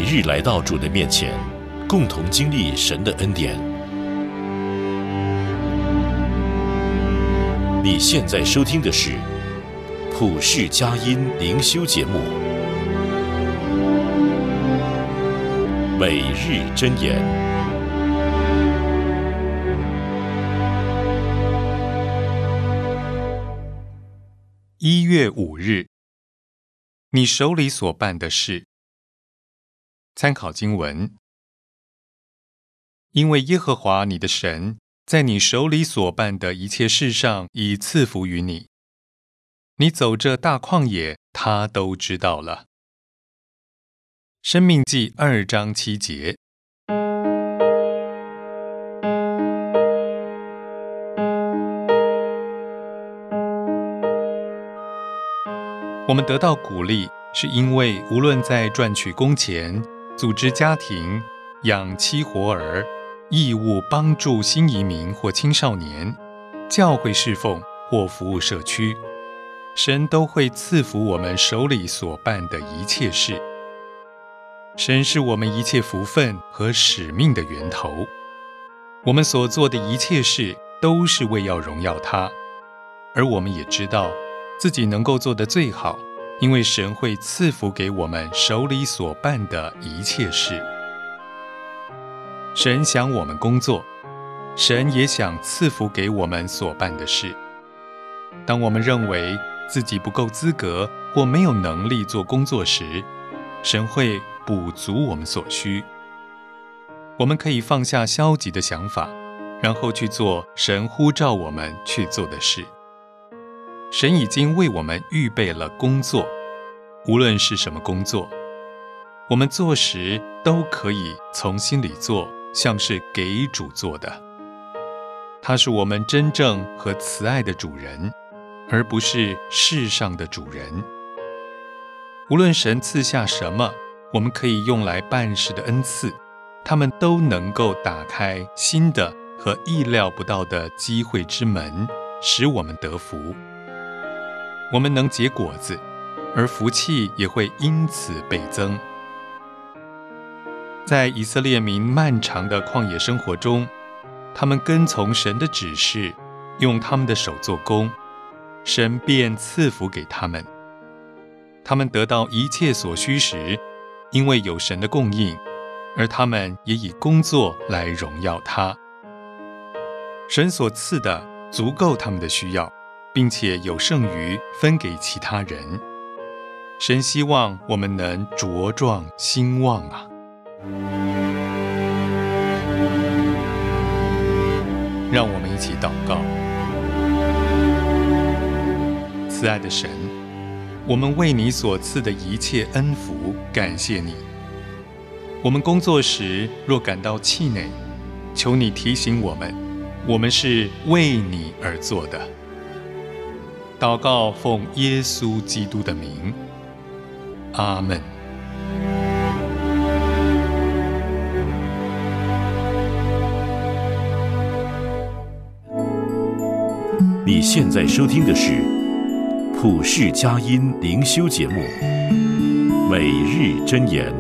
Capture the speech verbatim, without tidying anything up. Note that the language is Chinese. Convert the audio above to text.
日来到主的面前，共同经历神的恩典。你现在收听的是普世佳音灵修节目，每日箴言。 一月五日，你手里所办的事。参考经文：因为耶和华你的神在你手里所办的一切事上已赐福于你，你走这大旷野，他都知道了。申命记二章七节。我们得到鼓励，是因为无论在赚取工钱、组织家庭、养妻活儿、义务帮助新移民或青少年、教会侍奉或服务社区，神都会赐福我们手里所办的一切事。神是我们一切福分和使命的源头，我们所做的一切事都是为要荣耀他，而我们也知道自己能够做得最好，因为神会赐福给我们手里所办的一切事。神想我们工作，神也想赐福给我们所办的事。当我们认为自己不够资格或没有能力做工作时，神会补足我们所需。我们可以放下消极的想法，然后去做神呼召我们去做的事。神已经为我们预备了工作，无论是什么工作，我们做时都可以从心里做，像是给主做的。他是我们真正和慈爱的主人，而不是世上的主人。无论神赐下什么，我们可以用来办事的恩赐，他们都能够打开新的和意料不到的机会之门，使我们得福。我们能结果子，而福气也会因此倍增。在以色列民漫长的旷野生活中，他们跟从神的指示，用他们的手做工，神便赐福给他们。他们得到一切所需时，因为有神的供应，而他们也以工作来荣耀他。神所赐的足够他们的需要，并且有剩余分给其他人。神希望我们能茁壮兴旺啊！让我们一起祷告。慈爱的神，我们为你所赐的一切恩福感谢你。我们工作时若感到气馁，求你提醒我们，我们是为你而做的。祷告奉耶稣基督的名，阿们。 你现在收听的是普世佳音灵修节目，每日箴言。